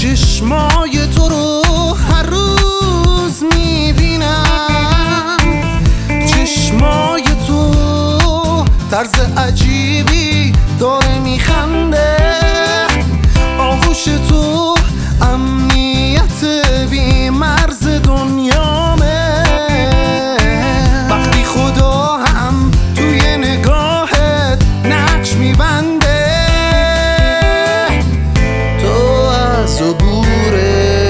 چشمای تو رو هر روز میبینم، چشمای تو طرز عجیبی داره میخنده، آغوش تو امنیت بی مرز دنیامه، وقتی خدا هم توی نگاهت نقش میبنده، تو از عبور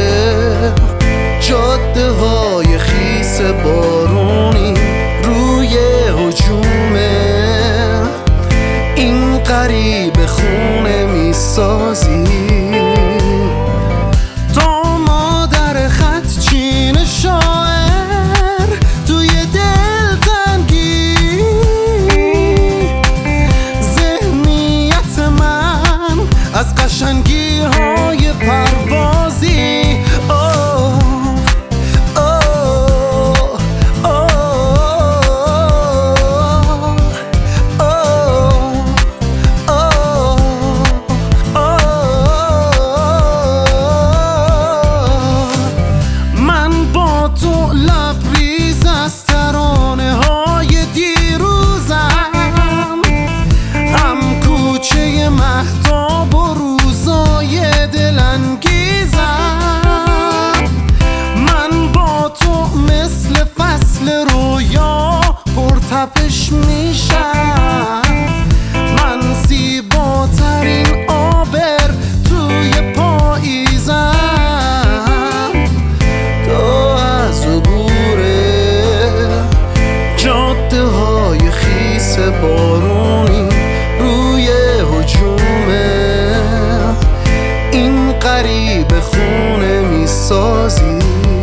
جاده های خیس بارونی روی هجومه، این غریب خونه میسازی، تا مادر خط چین شاعر توی دلتنگی، ذهنیت من از قشنگی های پروازی، لبریز از ترانه های دیروزم، هم کوچه مهتاب و روزای دلانگیزم، من با تو مثل فصل رویا پرتپش میشم، من زیباترین آبر توی پاییزم، جاده های خیس بارونی روی هجومه، این غریب خونه میسازی،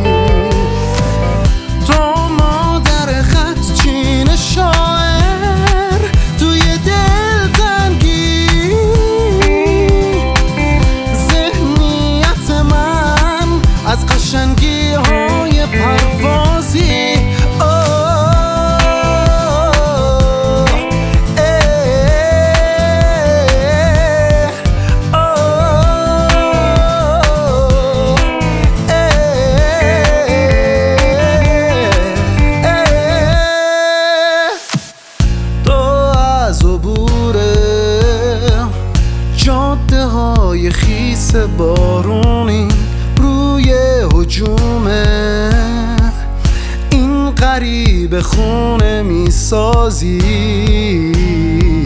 تو مادر خط چین شاعر توی دلتنگی، ذهنیت من از قشنگی های پروازی، جاده های خیس بارونی روی هجومه، این غریب خونه میسازی.